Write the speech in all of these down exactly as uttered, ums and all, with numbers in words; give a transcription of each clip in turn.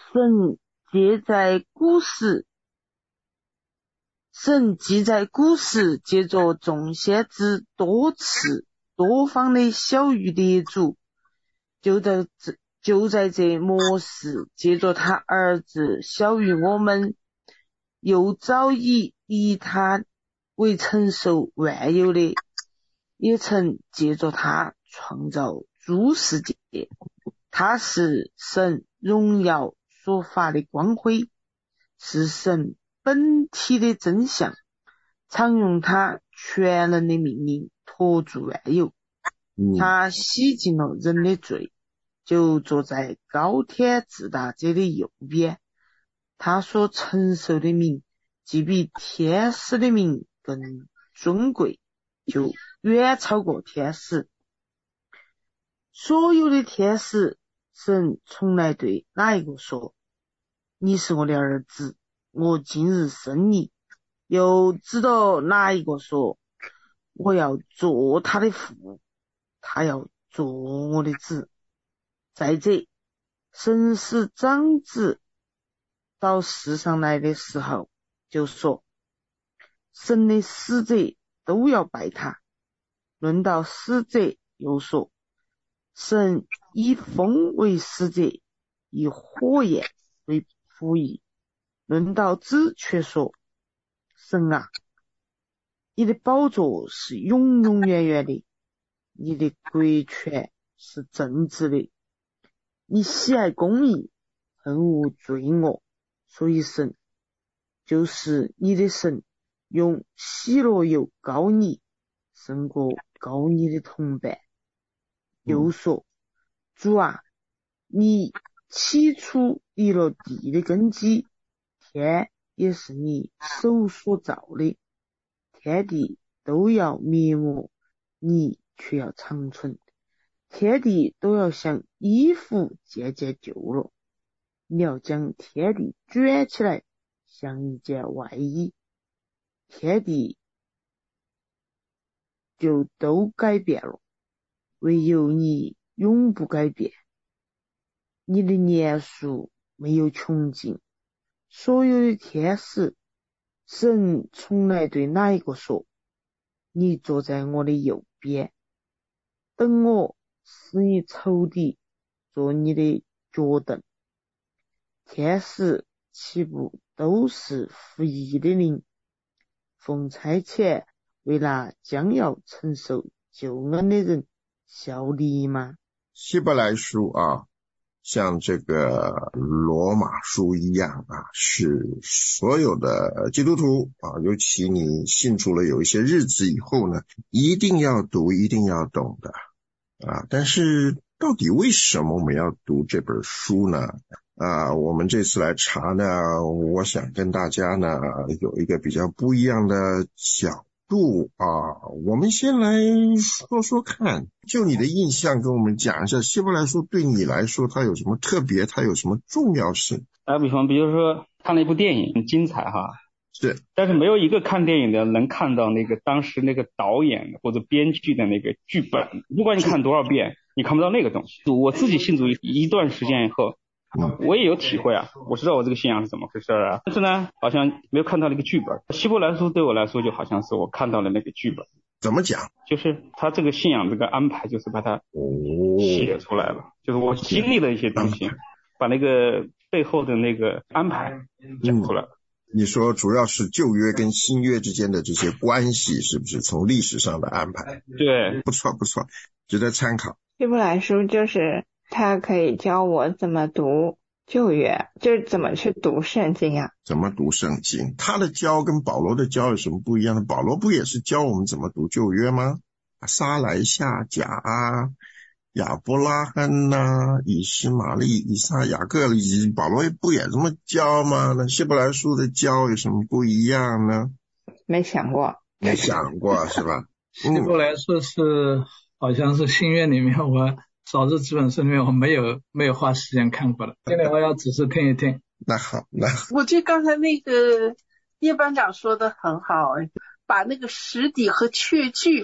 神记在古时，神记在古时借着众先知多次多方的晓谕列祖，就在这就在这末世借着他儿子晓谕我们，又早已以他为承受万有的，也曾借着他创造诸世界。他是神荣耀所发的光辉，是神本体的真相，常用他全能的命令托住万有。他洗净了人的罪，就坐在高天至大者的右边。他所承受的名既比天使的名更尊贵，就远超过天使。所有的天使，神从来对哪一个说，你是我的儿子，我今日生你？又知道哪一个说，我要做他的父，他要做我的子？再者，神使长子到世上来的时候，就说神的使者都要拜他。论到使者，又说神以风为使者，以火焰为仆役。论到子，却说神啊，你的宝座是永永远远的，你的国权是正直的，你喜爱公义，恨恶罪恶，所以神就是你的神，用喜乐油膏你，胜过膏你的同伴。又说主啊，你起初立了地的根基，天也是你手所造的，天地都要灭没，你却要长存。天地都要像衣服渐渐旧了，你要将天地卷起来，像一件外衣，天地就都改变了，唯有你永不改变。你的年数没有穷尽。所有的天使，神从来对哪一个说，你坐在我的右边，等我使你仇敌做你的脚凳？天使岂不都是服役的灵，奉差遣为那将要承受救恩的人效力吗？ 希伯来书啊，像这个罗马书一样啊，是所有的基督徒啊，尤其你信主了有一些日子以后呢，一定要读，一定要懂的啊。但是到底为什么我们要读这本书呢？啊，我们这次来查呢，我想跟大家呢有一个比较不一样的角度啊。我们先来说说看，就你的印象跟我们讲一下，希伯来书对你来说它有什么特别，它有什么重要性？ 打比方，比如说看了一部电影很精彩哈， 是， 但是没有一个看电影的能看到那个当时那个导演或者编剧的那个剧本，不管你看多少遍，你看不到那个东西。我自己信主一段时间以后，我也有体会啊，我知道我这个信仰是怎么回事啊，但是呢，好像没有看到那个剧本。希伯来书对我来说就好像是我看到了那个剧本。 怎么讲？ 就是他这个信仰这个安排，就是把它写出来了，哦、就是我经历的一些东西，把那个背后的那个安排讲出来了。 嗯，你说主要是旧约跟新约之间的这些关系，是不是从历史上的安排？ 对， 不错不错，值得参考。 希伯来书就是他可以教我怎么读旧约，就是怎么去读圣经啊？ 怎么读圣经？他的教跟保罗的教有什么不一样的？保罗不也是教我们怎么读旧约吗？撒来夏甲啊，亚伯拉罕呐、啊，以斯玛利、以撒、雅各，保罗不也这么教吗？那希伯来书的教有什么不一样呢？ 没想过， 没想过是吧？ 希伯来书是好像是新约里面我少数几本书里面我没有没有花时间看过的，今天我要仔细听一听。 那好，那好， 我觉得刚才那个叶班长说的很好，把那个实底和确据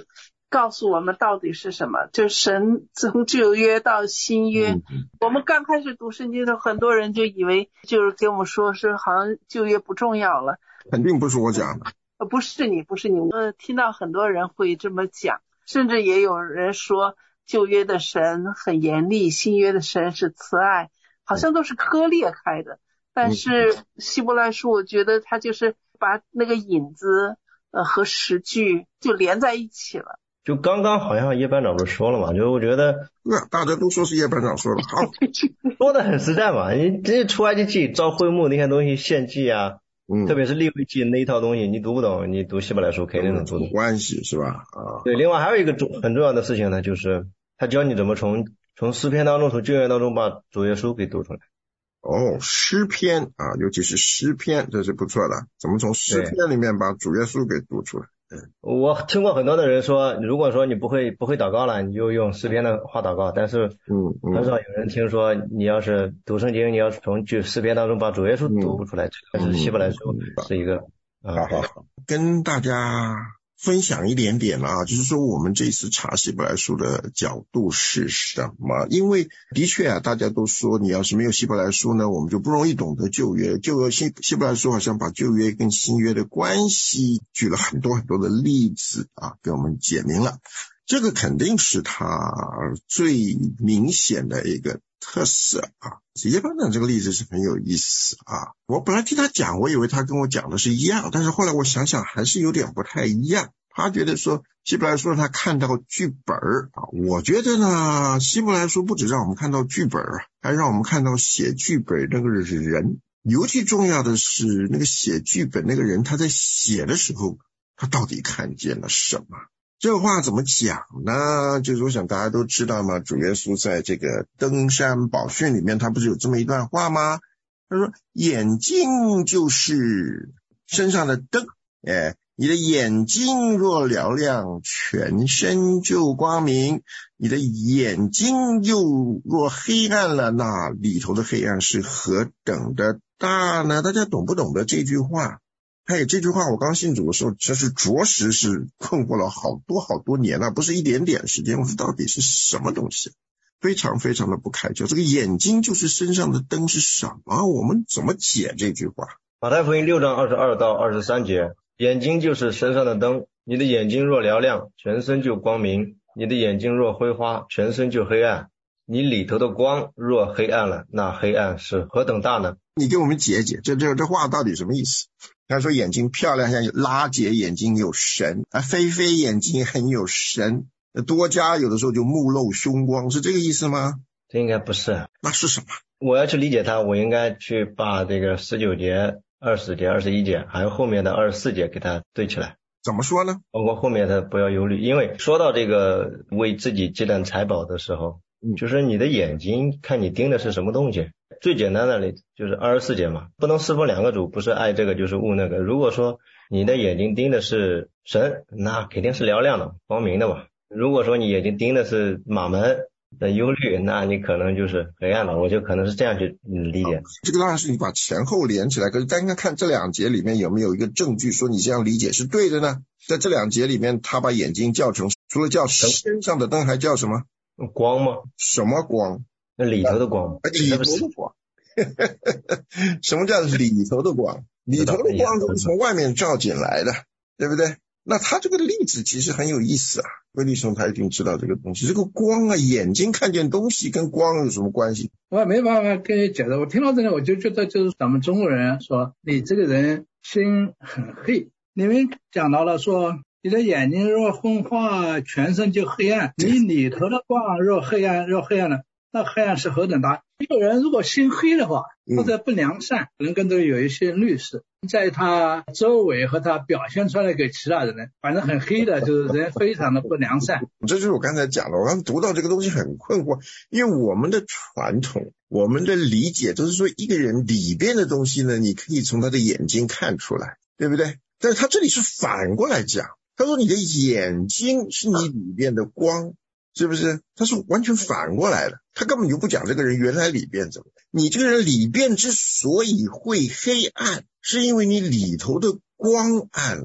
告诉我们到底是什么，就神从旧约到新约、嗯、我们刚开始读圣经的时候，很多人就以为就是给我们说是好像旧约不重要了。 肯定不是我讲的， 呃，不是你不是你呃，听到很多人会这么讲，甚至也有人说旧约的神很严厉，新约的神是慈爱，好像都是割裂开的。但是希伯来书我觉得他就是把那个引子呃和实句就连在一起了。 就刚刚好像叶班长不是说了嘛，就我觉得那大家都说是叶班长说的，好， 说的很实在嘛。你这出埃及记、造会幕那些东西，献祭啊， 嗯， 特别是利未记那一套东西，你读不懂，你读希伯来书肯定能读懂。 关系是吧？啊， 对。另外还有一个重很重要的事情呢，就是他教你怎么从从诗篇当中、从旧约当中把主耶稣给读出来。 哦，诗篇啊，尤其是诗篇，这是不错的。怎么从诗篇里面把主耶稣给读出来？ 嗯，我听过很多的人说，如果说你不会不会祷告了，你就用诗篇的话祷告。但是，嗯，很少有人听说你要是读圣经，你要是从就诗篇当中把主耶稣读出来，这个是希伯来书是一个。 好好好，跟大家分享一点点啊，就是说我们这次查希伯来书的角度是什么？因为的确啊，大家都说你要是没有希伯来书呢，我们就不容易懂得旧约。旧约希希伯来书好像把旧约跟新约的关系举了很多很多的例子啊，给我们解明了。这个肯定是他最明显的一个特色啊。叶班长这个例子是很有意思啊。我本来听他讲，我以为他跟我讲的是一样，但是后来我想想还是有点不太一样。他觉得说希伯来书他看到剧本啊，我觉得呢，希伯来书不只让我们看到剧本，还让我们看到写剧本那个人。尤其重要的是那个写剧本那个人，他在写的时候他到底看见了什么。这话怎么讲呢？就是我想大家都知道嘛，主耶稣在这个登山宝训里面他不是有这么一段话吗？他说眼睛就是身上的灯，哎，你的眼睛若嘹亮，全身就光明，你的眼睛又若黑暗了，那里头的黑暗是何等的大呢？大家懂不懂得这句话？哎，这句话我刚信主的时候，这是着实是困惑了好多好多年了，不是一点点时间。我说到底是什么东西？非常非常的不开窍。这个眼睛就是身上的灯是什么？我们怎么解这句话？ 马太福音六章二十二到二十三节，眼睛就是身上的灯，你的眼睛若嘹亮，全身就光明；你的眼睛若灰花，全身就黑暗。你里头的光若黑暗了，那黑暗是何等大呢？ 你给我们解解，这这这话到底什么意思？他说眼睛漂亮，像拉结眼睛有神啊，菲菲眼睛很有神，多加有的时候就目露凶光，是这个意思吗？ 这应该不是。 那是什么？ 我要去理解它，我应该去把这个十九节、二十节、二十一节还有后面的二十四节给它对起来。 怎么说呢？ 包括后面的不要忧虑，因为说到这个为自己积攒财宝的时候，就是你的眼睛看你盯的是什么东西。最简单的例子就是二十四节嘛，不能侍奉两个主，不是爱这个就是恶那个。如果说你的眼睛盯的是神，那肯定是嘹亮的光明的嘛。如果说你眼睛盯的是马门的忧虑，那你可能就是黑暗的。我就可能是这样去理解。 这个当然是你把前后连起来，可是单看看这两节里面有没有一个证据说你这样理解是对的呢？在这两节里面他把眼睛叫成除了叫身上的灯还叫什么？ 光吗？ 什么光？ 那里头的光。 里头的光。什么叫里头的光？里头的光都是从外面照进来的，对不对？那他这个例子其实很有意思啊，魏立松他一定知道这个东西。这个光啊，眼睛看见东西跟光有什么关系？ 我也没办法跟你解释。我听到这里我就觉得就是咱们中国人说你这个人心很黑。你们讲到了说你的眼睛若昏花，全身就黑暗，你里头的光若黑暗若黑暗了，那黑暗是何等大。一个人如果心黑的话，或者不良善，可能跟这有一些律师在他周围和他表现出来给其他人，反正很黑的就是人非常的不良善。 这就是我刚才讲的，我刚读到这个东西很困惑，因为我们的传统我们的理解都是说一个人里边的东西呢，你可以从他的眼睛看出来，对不对？但是他这里是反过来讲，他说你的眼睛是你里边的光，是不是？他是完全反过来的，他根本就不讲这个人原来里边怎么。你这个人里边之所以会黑暗，是因为你里头的光暗了。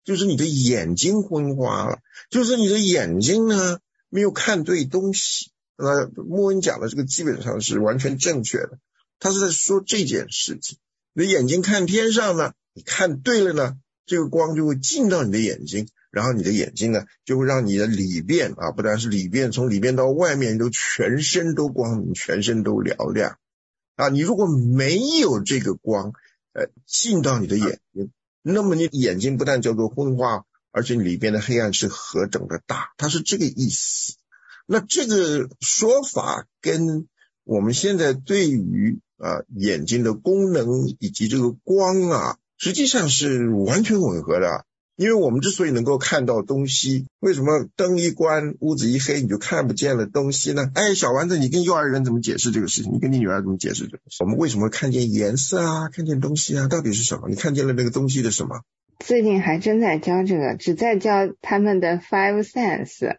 就是你的眼睛昏花了，就是你的眼睛呢没有看对东西。那莫恩讲的这个基本上是完全正确的，他是在说这件事情。你的眼睛看天上呢，你看对了呢，这个光就会进到你的眼睛，然后你的眼睛呢就会让你的里边啊，不但是里边，从里边到外面都全身都光明，全身都嘹亮啊。你如果没有这个光呃进到你的眼睛，那么你眼睛不但叫做昏花，而且里边的黑暗是何等的大，它是这个意思。那这个说法跟我们现在对于啊眼睛的功能以及这个光啊，实际上是完全吻合的。因为我们之所以能够看到东西，为什么灯一关屋子一黑你就看不见了东西呢？哎，小丸子，你跟幼儿园怎么解释这个事情？你跟你女儿怎么解释这个事情？我们为什么看见颜色啊，看见东西啊，到底是什么？你看见了那个东西的什么？ 最近还真在教这个，只在教他们的 five sense。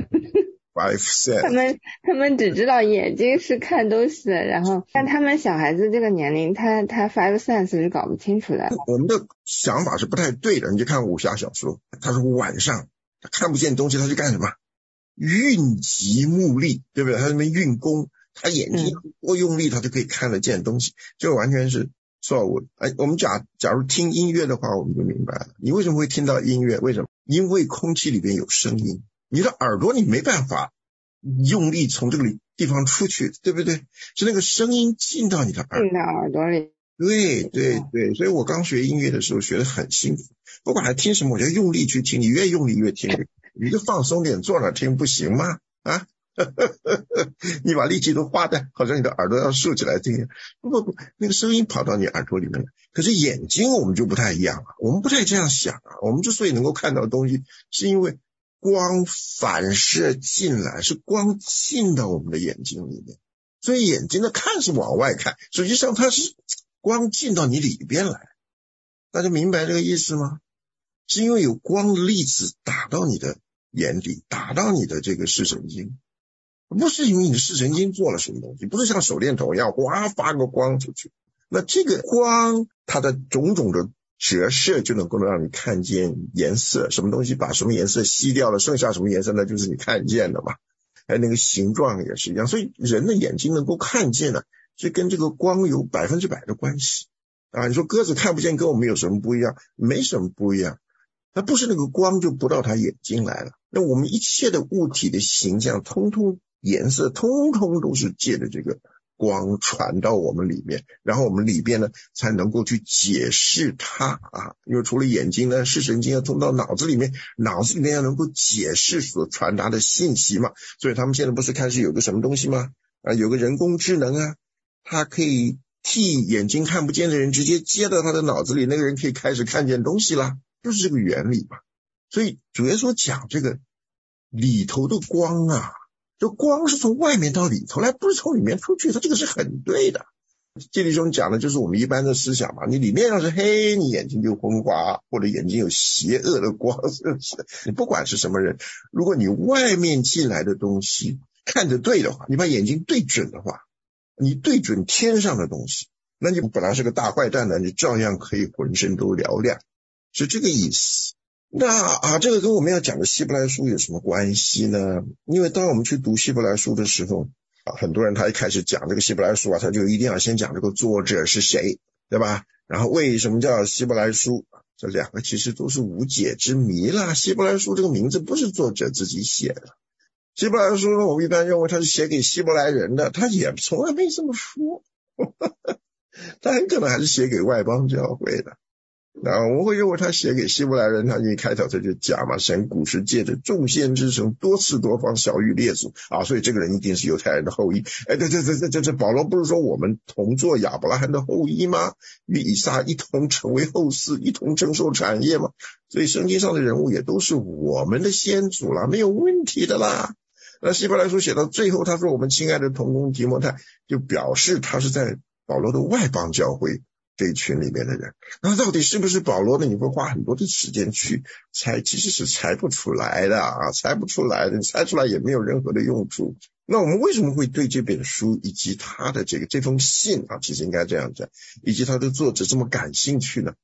Five sense， 他们他们只知道眼睛是看东西的，然后但他们小孩子这个年龄，他他 five sense 是搞不清楚的。 我们的想法是不太对的。你就看武侠小说，他说晚上他看不见东西，他去干什么？运极目力，对不对？他在那边运功，他眼睛多用力，他就可以看得见东西。这个完全是错误的。哎，我们假假如听音乐的话，我们就明白了。你为什么会听到音乐？为什么？因为空气里边有声音。你的耳朵你没办法用力从这个地方出去，对不对？是那个声音进到你的耳进到耳朵里。 对对对，所以我刚学音乐的时候学得很辛苦，不管还听什么，我就用力去听，你越用力越听，你就放松点坐那听不行吗？啊，你把力气都花在好像你的耳朵要竖起来听，不不不，那个声音跑到你耳朵里面了。可是眼睛我们就不太一样了，我们不太这样想啊。我们之所以能够看到东西，是因为光反射进来，是光进到我们的眼睛里面，所以眼睛的看是往外看，实际上它是光进到你里边来。大家明白这个意思吗？是因为有光的粒子打到你的眼底，打到你的这个视神经，不是因为你的视神经做了什么东西，不是像手电筒一样哗发个光出去。那这个光它的种种的折射就能够让你看见颜色，什么东西把什么颜色吸掉了，剩下什么颜色呢？就是你看见的嘛。还有那个形状也是一样，所以人的眼睛能够看见呢，是跟这个光有百分之百的关系啊。你说鸽子看不见跟我们有什么不一样？没什么不一样，它不是那个光就不到它眼睛来了。那我们一切的物体的形象，通通颜色，通通都是借着这个光传到我们里面，然后我们里边呢才能够去解释它啊。因为除了眼睛呢，视神经要通到脑子里面，脑子里面要能够解释所传达的信息嘛。所以他们现在不是开始有个什么东西吗？啊，有个人工智能啊，它可以替眼睛看不见的人直接接到他的脑子里，那个人可以开始看见东西啦，就是这个原理嘛。所以主耶稣讲这个里头的光啊，这光是从外面到里头来，不是从里面出去，它这个是很对的。这里中讲的就是我们一般的思想嘛，你里面要是黑，你眼睛就昏花，或者眼睛有邪恶的光，是不是？你不管是什么人，如果你外面进来的东西看得对的话，你把眼睛对准的话，你对准天上的东西，那你本来是个大坏蛋呢，你照样可以浑身都嘹亮，是这个意思。那啊，这个跟我们要讲的希伯来书有什么关系呢？因为当我们去读希伯来书的时候啊，很多人他一开始讲这个希伯来书啊，他就一定要先讲这个作者是谁，对吧？然后为什么叫希伯来书？这两个其实都是无解之谜啦。希伯来书这个名字不是作者自己写的，希伯来书呢，我们一般认为他是写给希伯来人的，他也从来没这么说他很可能还是写给外邦教会的。那我们会认为他写给希伯来人，他一开头他就讲嘛，神古时借着众先知神多次多方晓谕列祖啊，所以这个人一定是犹太人的后裔。哎，对对对对对，这保罗不是说我们同做亚伯拉罕的后裔吗？与以撒一同成为后嗣，一同承受产业嘛。所以圣经上的人物也都是我们的先祖啦，没有问题的啦。那希伯来书写到最后，他说我们亲爱的同工提摩太，就表示他是在保罗的外邦教会这一群里面的人。那到底是不是保罗呢？你会花很多的时间去猜，其实是猜不出来的啊，猜不出来的，你猜出来也没有任何的用处。那我们为什么会对这本书以及他的这个这封信啊，其实应该这样讲，以及他的作者这么感兴趣呢？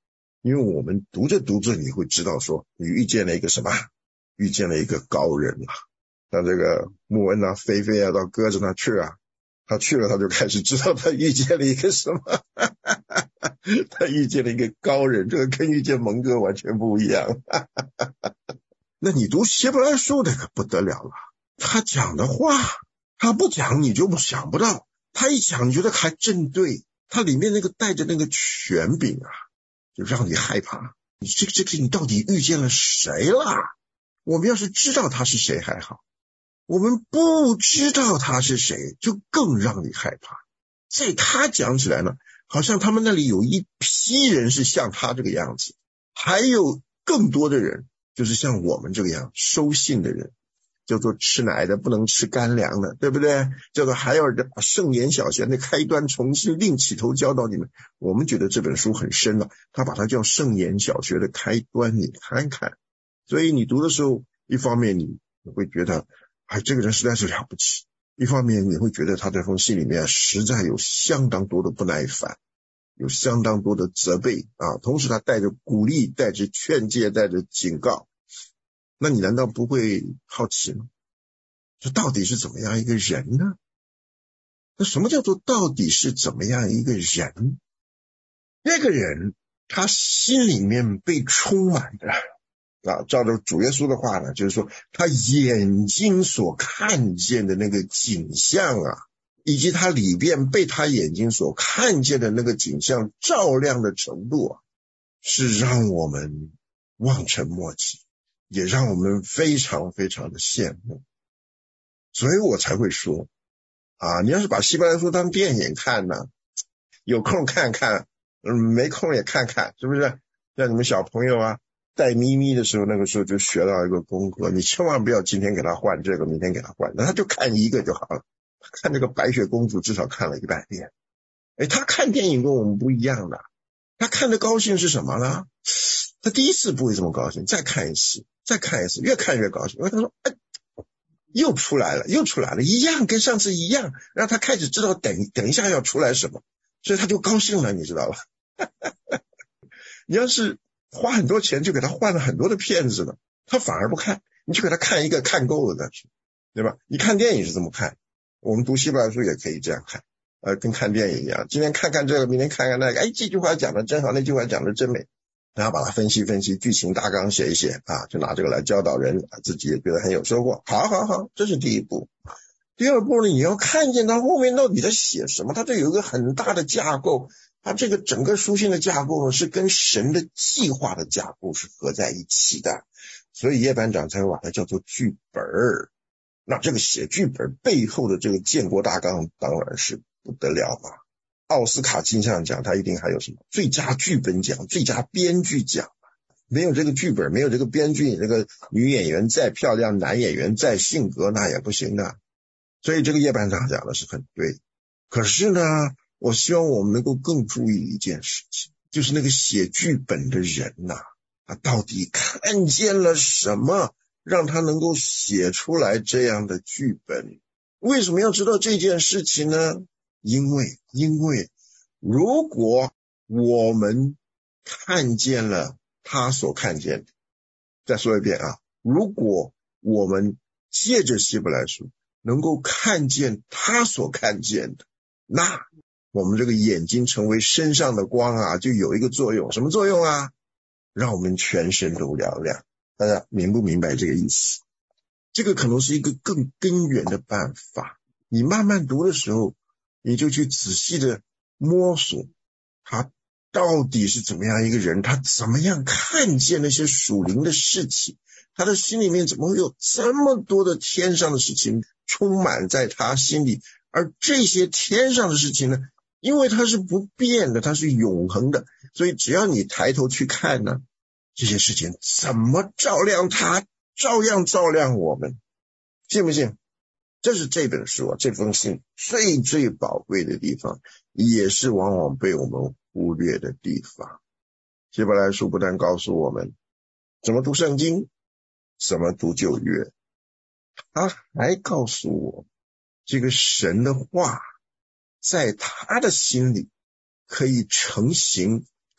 因为我们读着读着你会知道说你遇见了一个什么，遇见了一个高人啊。像这个穆恩啊、菲菲啊到鸽子那去啊，他去了他就开始知道他遇见了一个什么他遇见了一个高人，这个跟遇见蒙哥完全不一样那你读希伯来书那个不得了了，他讲的话他不讲你就想不到，他一讲你觉得还真对，他里面那个带着那个权柄啊，就让你害怕，你这个这个你到底遇见了谁啦？我们要是知道他是谁还好，我们不知道他是谁就更让你害怕。在他讲起来呢，好像他们那里有一批人是像他这个样子，还有更多的人就是像我们这个样收信的人，叫做吃奶的不能吃干粮的，对不对？叫做还要把圣言小学的开端重新另起头教导你们。我们觉得这本书很深了，他把它叫圣言小学的开端，你看看。所以你读的时候，一方面你会觉得哎，这个人实在是了不起，一方面你会觉得他这封信里面实在有相当多的不耐烦，有相当多的责备啊，同时他带着鼓励，带着劝诫，带着警告。那你难道不会好奇吗？这到底是怎么样一个人呢？那什么叫做到底是怎么样一个人？那个人他心里面被充满的啊，照着主耶稣的话呢，就是说他眼睛所看见的那个景象啊，以及他里边被他眼睛所看见的那个景象照亮的程度啊，是让我们望尘莫及，也让我们非常非常的羡慕。所以我才会说啊，你要是把希伯来书当电影看呢，有空看看，嗯，没空也看看，是不是？像你们小朋友啊带咪咪的时候，那个时候就学到一个功课，你千万不要今天给他换这个，明天给他换，那他就看一个就好了。看这个白雪公主至少看了一百遍。哎，他看电影跟我们不一样的，他看的高兴是什么呢？他第一次不会这么高兴，再看一次，再看一次，越看越高兴，因为他说哎，又出来了，又出来了，一样跟上次一样，让他开始知道等等一下要出来什么，所以他就高兴了，你知道吧？你要是花很多钱就给他换了很多的片子了，他反而不看，你就给他看一个看够了再去，对吧？你看电影是这么看，我们读希伯来书也可以这样看，呃，跟看电影一样，今天看看这个，明天看看那个，哎，这句话讲的真好，那句话讲的真美，然后把它分析分析，剧情大纲写一写啊，就拿这个来教导人，自己也觉得很有收获。好好好，这是第一步。第二步呢，你要看见他后面到底在写什么，他这有一个很大的架构，他这个整个书信的架构呢，是跟神的计划的架构是合在一起的，所以叶班长才会把它叫做剧本。那这个写剧本背后的这个建国大纲当然是不得了嘛。奥斯卡金像奖他一定还有什么最佳剧本奖、最佳编剧奖，没有这个剧本，没有这个编剧，这个女演员再漂亮，男演员再性格那也不行的。所以这个叶班长讲的是很对。可是呢，我希望我们能够更注意一件事情，就是那个写剧本的人呐、啊，他到底看见了什么让他能够写出来这样的剧本。为什么要知道这件事情呢？因为因为如果我们看见了他所看见的，再说一遍啊，如果我们借着希伯来书能够看见他所看见的，那我们这个眼睛成为身上的光啊，就有一个作用。什么作用啊？让我们全身都亮亮。大家明不明白这个意思？这个可能是一个更根源的办法。你慢慢读的时候，你就去仔细的摸索他到底是怎么样一个人，他怎么样看见那些属灵的事情，他的心里面怎么会有这么多的天上的事情充满在他心里，而这些天上的事情呢，因为它是不变的，它是永恒的，所以只要你抬头去看呢，这些事情怎么照亮他，照样照亮我们，信不信？这是这本书啊，这封信最最宝贵的地方，也是往往被我们忽略的地方。希伯来书不但告诉我们怎么读圣经，怎么读旧约，他还告诉我这个神的话在他的心里可以成形，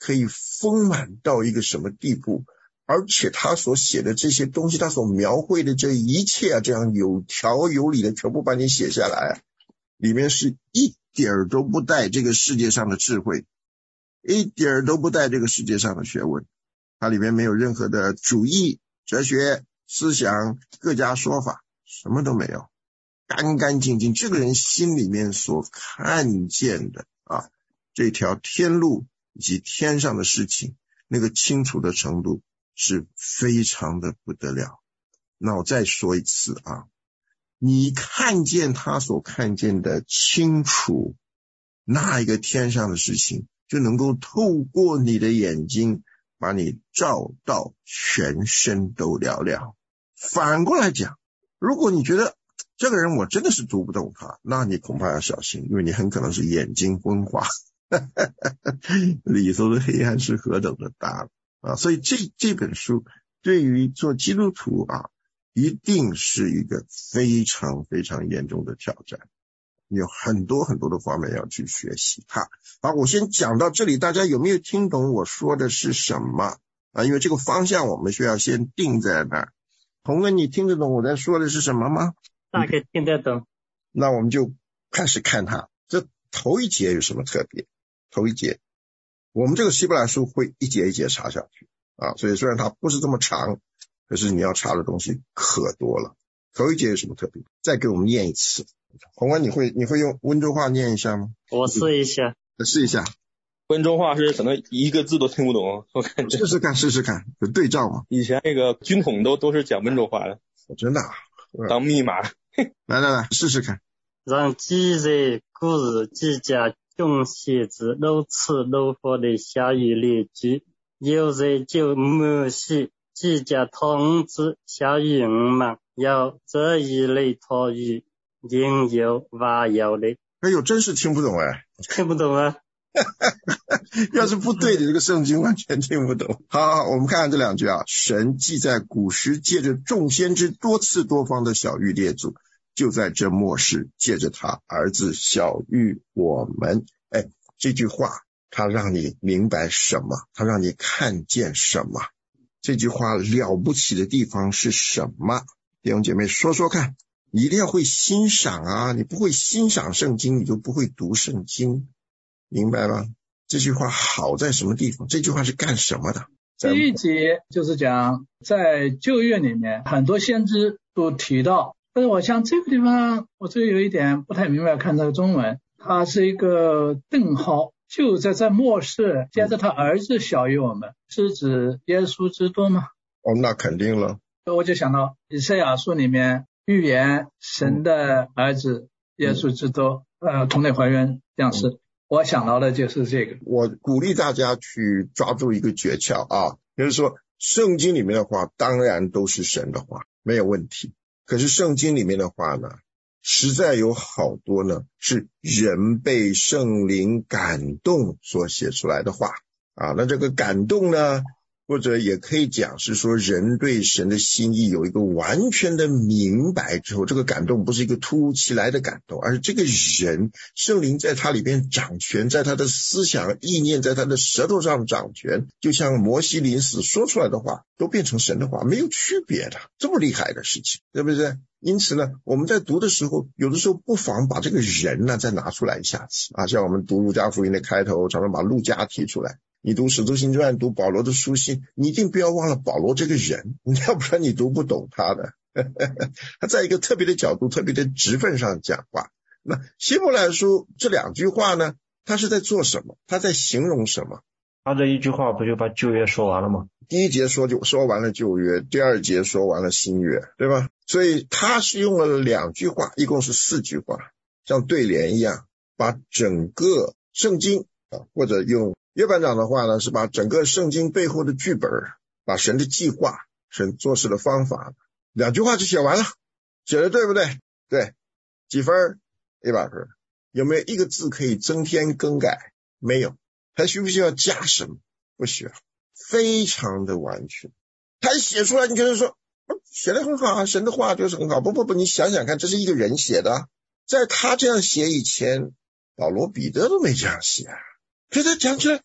可以丰满到一个什么地步，而且他所写的这些东西，他所描绘的这一切啊，这样有条有理的全部把你写下来，里面是一点都不带这个世界上的智慧，一点都不带这个世界上的学问，它里面没有任何的主义、哲学、思想、各家说法，什么都没有，干干净净。这个人心里面所看见的啊，这条天路以及天上的事情，那个清楚的程度是非常的不得了。那我再说一次啊，你看见他所看见的清楚，那一个天上的事情就能够透过你的眼睛把你照到全身都了了。反过来讲，如果你觉得这个人我真的是读不懂他，那你恐怕要小心，因为你很可能是眼睛昏花里头的黑暗是何等的大啊！所以这这本书对于做基督徒啊，一定是一个非常非常严重的挑战，有很多很多的方面要去学习它。好，我先讲到这里，大家有没有听懂我说的是什么啊？因为这个方向我们需要先定在那儿。洪恩，你听得懂我在说的是什么吗？ 大概听得懂。 那我们就开始看它。这头一节有什么特别？头一节，我们这个希伯来书会一节一节查下去啊，所以虽然它不是这么长，可是你要查的东西可多了。头一节有什么特别？再给我们念一次。洪恩，你会你会用温州话念一下吗？ 我试一下。 试一下。 温州话是可能一个字都听不懂，我感觉。 试试看，试试看，有对照吗？ 以前那个军统都都是讲温州话的。 真的啊？ 当密码。 来来来，试试看。 让记载故日几家中写之如此如火的下雨列举，有人就默许几家同志下雨嘛，有这一类托语，应有蛙有的。 哎呦，真是听不懂哎， 听不懂啊。 要是不对的，这个圣经完全听不懂。好好，我们看看这两句啊。神既在古时借着众先知多次多方的晓谕列祖，就在这末世借着他儿子晓谕我们。哎，这句话他让你明白什么？他让你看见什么？这句话了不起的地方是什么？弟兄姐妹说说看，你一定要会欣赏啊！你不会欣赏圣经，你就不会读圣经，明白吗？这句话好在什么地方？这句话是干什么的？ 第一节就是讲在旧约里面很多先知都提到，但是我像这个地方我这有一点不太明白，看这个中文它是一个顿号，就在这末世接着他儿子晓谕我们，是指耶稣基督吗？ 哦，那肯定了。 我就想到以赛亚书里面预言神的儿子耶稣基督、嗯、呃，从内怀孕降世、嗯，我想到的就是这个。 我鼓励大家去抓住一个诀窍啊，就是说圣经里面的话当然都是神的话，没有问题。可是圣经里面的话呢，实在有好多呢是人被圣灵感动所写出来的话啊。那这个感动呢，或者也可以讲是说人对神的心意有一个完全的明白之后，这个感动不是一个突如其来的感动，而是这个人圣灵在他里边掌权，在他的思想意念在他的舌头上掌权，就像摩西临死说出来的话都变成神的话，没有区别的，这么厉害的事情，对不对？因此呢，我们在读的时候有的时候不妨把这个人呢再拿出来一下子啊，像我们读路加福音的开头常常把路加提出来，你读使徒行传读保罗的书信，你一定不要忘了保罗这个人，要不然你读不懂他的他在一个特别的角度特别的职分上讲话。那希伯来书这两句话呢，他是在做什么？他在形容什么？ 他这一句话不就把旧约说完了吗？ 第一节说就说完了旧约，第二节说完了新约，对吧？所以他是用了两句话，一共是四句话，像对联一样，把整个圣经啊，或者用约班长的话呢，是把整个圣经背后的剧本，把神的计划，神做事的方法，两句话就写完了，写的对不对？对，几分？一百分。有没有一个字可以增添更改？没有。还需不需要加什么？不需要，非常的完全。他一写出来，你觉得说写得很好啊，神的话就是很好。不不不，你想想看，这是一个人写的，在他这样写以前，保罗彼得都没这样写，可是他讲起来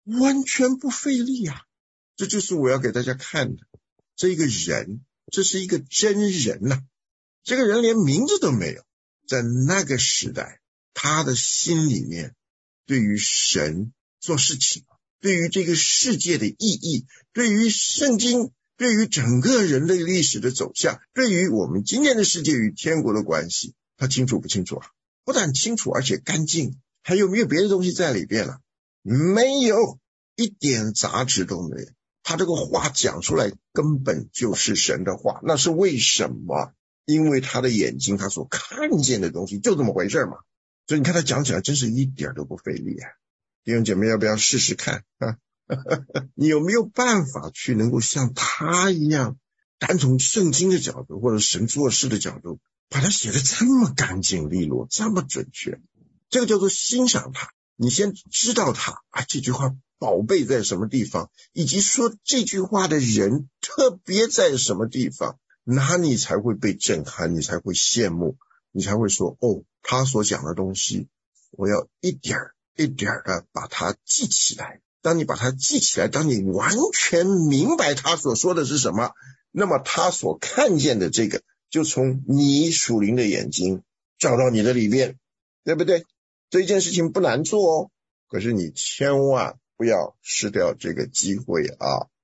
完全不费力啊。这就是我要给大家看的，这个人，这是一个真人呐、啊。这个人连名字都没有，在那个时代，他的心里面对于神做事情，对于这个世界的意义，对于圣经，对于整个人类历史的走向，对于我们今天的世界与天国的关系，他清楚不清楚啊？不但清楚，而且干净。还有没有别的东西在里边了？没有，一点杂质都没有。他这个话讲出来根本就是神的话，那是为什么？因为他的眼睛，他所看见的东西就这么回事嘛。所以你看他讲起来真是一点都不费力啊。弟兄姐妹，要不要试试看啊？你有没有办法去能够像他一样，单从圣经的角度或者神做事的角度，把它写得这么干净利落，这么准确？这个叫做欣赏他。你先知道他啊，这句话宝贝在什么地方，以及说这句话的人特别在什么地方，那你才会被震撼，你才会羡慕，你才会说，哦，他所讲的东西我要一点一点的把它记起来。当你把它记起来，当你完全明白他所说的是什么，那么他所看见的这个就从你属灵的眼睛照到你的里面，对不对？这一件事情不难做哦，可是你千万不要失掉这个机会啊！